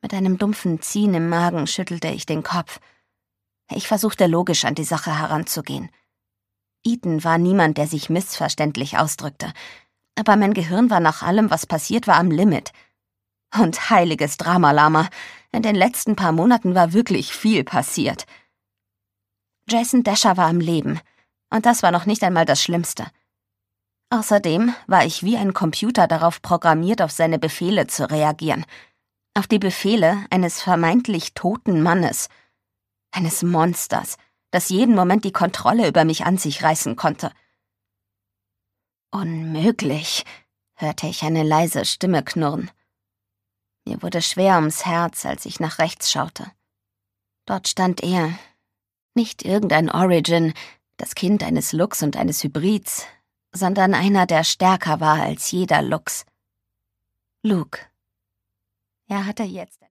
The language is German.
Mit einem dumpfen Ziehen im Magen schüttelte ich den Kopf. Ich versuchte logisch an die Sache heranzugehen. Ethan war niemand, der sich missverständlich ausdrückte. Aber mein Gehirn war nach allem, was passiert war, am Limit. Und heiliges Dramalama, in den letzten paar Monaten war wirklich viel passiert. Jason Dasher war am Leben. Und das war noch nicht einmal das Schlimmste. Außerdem war ich wie ein Computer darauf programmiert, auf seine Befehle zu reagieren. Auf die Befehle eines vermeintlich toten Mannes. Eines Monsters, das jeden Moment die Kontrolle über mich an sich reißen konnte. Unmöglich, hörte ich eine leise Stimme knurren. Mir wurde schwer ums Herz, als ich nach rechts schaute. Dort stand er. Nicht irgendein Origin, das Kind eines Lux und eines Hybrids, sondern einer, der stärker war als jeder Lux. Luke. Er hatte jetzt